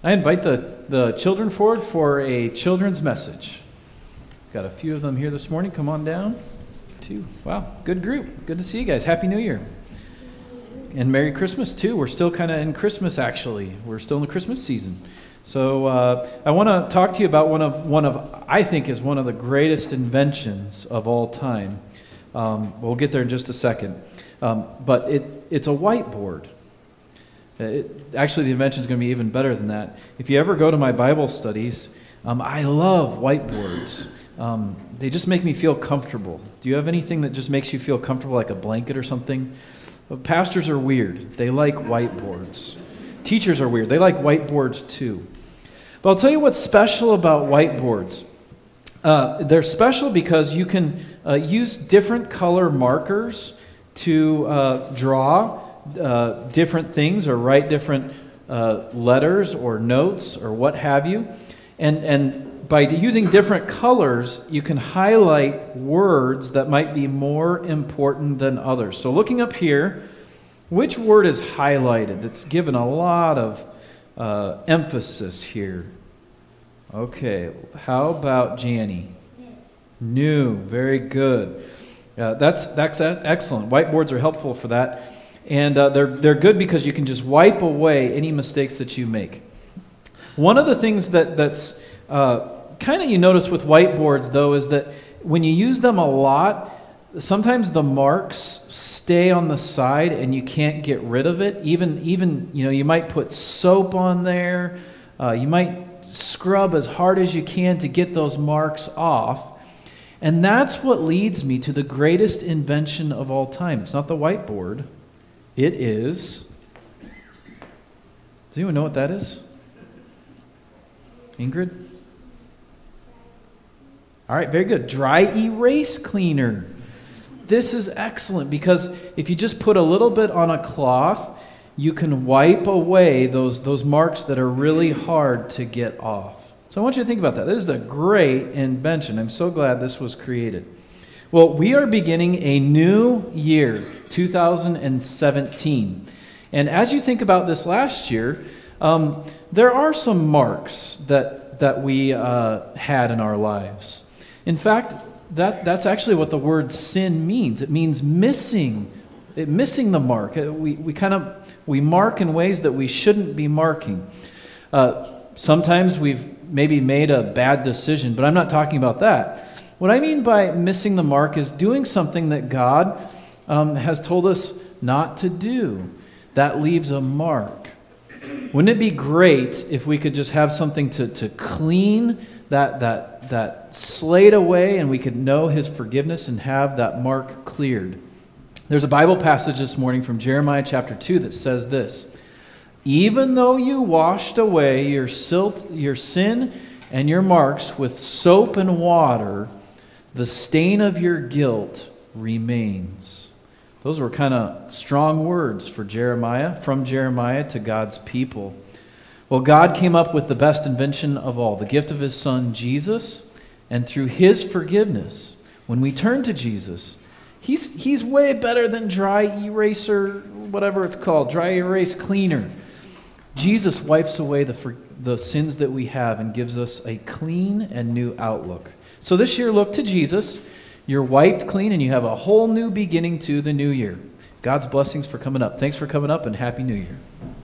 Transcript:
I invite the children forward for a children's message. Got a few of them here this morning. Come on down. 2. Wow, good group. Good to see you guys. Happy New Year. And Merry Christmas, too. We're still kind of in Christmas, actually. We're still in the Christmas season. So I want to talk to you about one of I think is one of the greatest inventions of all time. We'll get there in just a second. But it's a whiteboard. Actually, the invention is going to be even better than that. If you ever go to my Bible studies, I love whiteboards. They just make me feel comfortable. Do you have anything that just makes you feel comfortable, like a blanket or something? Pastors are weird. They like whiteboards. Teachers are weird. They like whiteboards too. But I'll tell you what's special about whiteboards. They're special because you can use different color markers to draw different things or write different letters or notes or what have you. And by using different colors, you can highlight words that might be more important than others. So looking up here, which word is highlighted? That's given a lot of emphasis here. Okay, how about Janny? New, very good. That's excellent. Whiteboards are helpful for that. And they're good because you can just wipe away any mistakes that you make. One of the things that's kind of you notice with whiteboards, though, is that when you use them a lot, sometimes the marks stay on the side and you can't get rid of it. Even you might put soap on there. You might scrub as hard as you can to get those marks off. And that's what leads me to the greatest invention of all time. It's not the whiteboard. It is... Does anyone know what that is? Ingrid? All right, very good. Dry erase cleaner. This is excellent because if you just put a little bit on a cloth, you can wipe away those marks that are really hard to get off. So I want you to think about that. This is a great invention. I'm so glad this was created. Well, we are beginning a new year, 2017. And as you think about this last year, there are some marks that we had in our lives. In fact, that's actually what the word sin means. It means missing the mark. We mark in ways that we shouldn't be marking. Sometimes we've maybe made a bad decision, but I'm not talking about that. What I mean by missing the mark is doing something that God has told us not to do. That leaves a mark. Wouldn't it be great if we could just have something to clean that slate away and we could know His forgiveness and have that mark cleared? There's a Bible passage this morning from Jeremiah chapter 2 that says this: even though you washed away your sin and your marks with soap and water, the stain of your guilt remains. Those were kind of strong words for Jeremiah, from Jeremiah to God's people. Well, God came up with the best invention of all, the gift of His Son, Jesus, and through His forgiveness, when we turn to Jesus, He's way better than dry eraser, whatever it's called, dry erase cleaner. Jesus wipes away the sins that we have and gives us a clean and new outlook. So this year, look to Jesus. You're wiped clean and you have a whole new beginning to the new year. God's blessings for coming up. Thanks for coming up and Happy New Year.